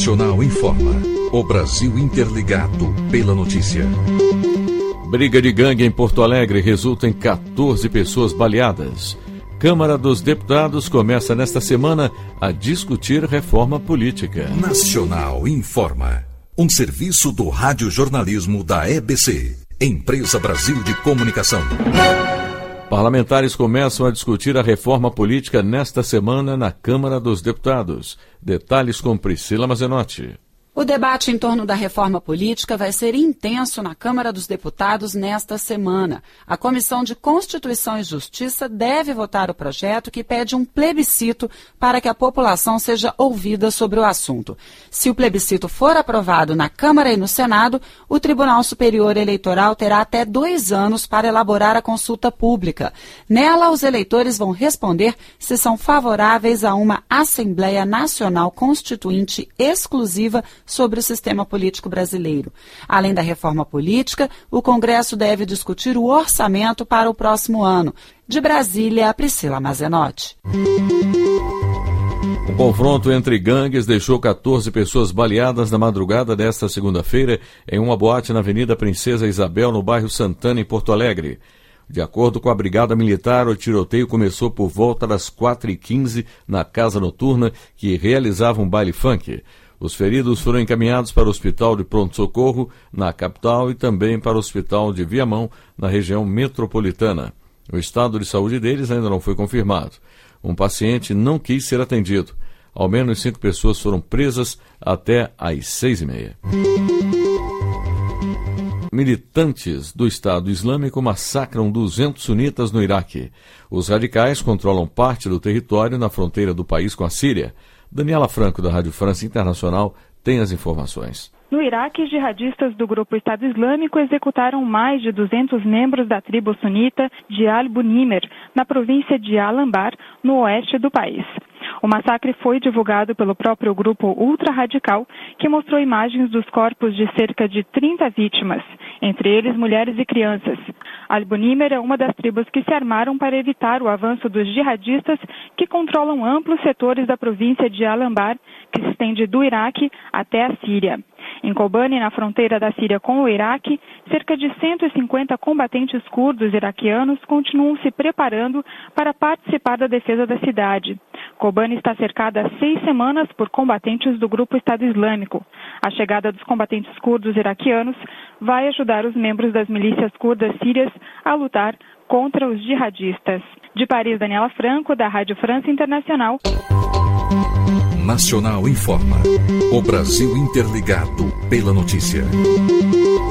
Nacional informa. O Brasil interligado pela notícia. Briga de gangue em Porto Alegre resulta em 14 pessoas baleadas. Câmara dos Deputados começa nesta semana a discutir reforma política. Nacional informa. Um serviço do radiojornalismo da EBC, Empresa Brasil de Comunicação. Parlamentares começam a discutir a reforma política nesta semana na Câmara dos Deputados. Detalhes com Priscila Mazenotti. O debate em torno da reforma política vai ser intenso na Câmara dos Deputados nesta semana. A Comissão de Constituição e Justiça deve votar o projeto que pede um plebiscito para que a população seja ouvida sobre o assunto. Se o plebiscito for aprovado na Câmara e no Senado, o Tribunal Superior Eleitoral terá até 2 anos para elaborar a consulta pública. Nela, os eleitores vão responder se são favoráveis a uma Assembleia Nacional Constituinte exclusiva sobre o sistema político brasileiro. Além da reforma política, o Congresso deve discutir o orçamento para o próximo ano. De Brasília, a Priscila Mazenotti. O confronto entre gangues deixou 14 pessoas baleadas na madrugada desta segunda-feira em uma boate na Avenida Princesa Isabel, no bairro Santana, em Porto Alegre. De acordo com a Brigada Militar, o tiroteio começou por volta das 4h15 na casa noturna que realizava um baile funk. Os feridos foram encaminhados para o Hospital de Pronto-Socorro, na capital, e também para o Hospital de Viamão, na região metropolitana. O estado de saúde deles ainda não foi confirmado. Um paciente não quis ser atendido. Ao menos 5 pessoas foram presas até às 6h30. Militantes do Estado Islâmico massacram 200 sunitas no Iraque. Os radicais controlam parte do território na fronteira do país com a Síria. Daniela Franco, da Rádio França Internacional, tem as informações. No Iraque, jihadistas do grupo Estado Islâmico executaram mais de 200 membros da tribo sunita de Al-Bunimer, na província de Al-Anbar, no oeste do país. O massacre foi divulgado pelo próprio grupo ultra-radical, que mostrou imagens dos corpos de cerca de 30 vítimas, entre eles mulheres e crianças. Al-Bunimer é uma das tribos que se armaram para evitar o avanço dos jihadistas que controlam amplos setores da província de Al-Anbar, que se estende do Iraque até a Síria. Em Kobani, na fronteira da Síria com o Iraque, cerca de 150 combatentes curdos iraquianos continuam se preparando para participar da defesa da cidade. Kobani está cercada há 6 semanas por combatentes do grupo Estado Islâmico. A chegada dos combatentes curdos iraquianos vai ajudar os membros das milícias curdas sírias a lutar contra os jihadistas. De Paris, Daniela Franco, da Rádio França Internacional. Nacional informa. O Brasil interligado pela notícia.